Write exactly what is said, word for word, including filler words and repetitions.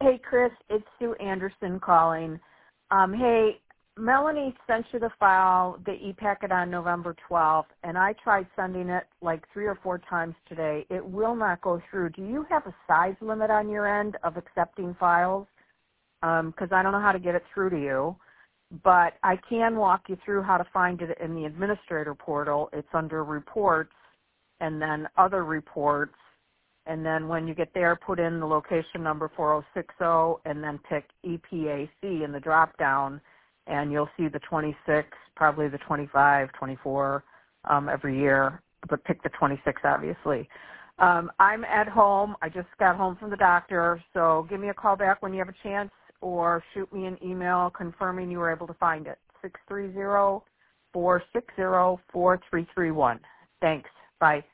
Hey, Chris, it's Sue Anderson calling. Um, hey, Melanie sent you the file, the e-packet on November twelfth, and I tried sending it like three or four times today. It will not go through. Do you have a size limit on your end of accepting files? Because I don't know how to get it through to you, but I can walk you through how to find it in the administrator portal. It's under reports and then other reports. And then when you get there, put in the location number four oh six oh and then pick E P A C in the drop-down, and you'll see the twenty-six, probably the twenty-five, twenty-four um, every year, but pick the twenty-six, obviously. Um, I'm at home. I just got home from the doctor, so give me a call back when you have a chance or shoot me an email confirming you were able to find it, six three zero, four six zero, four three three one. Thanks. Bye.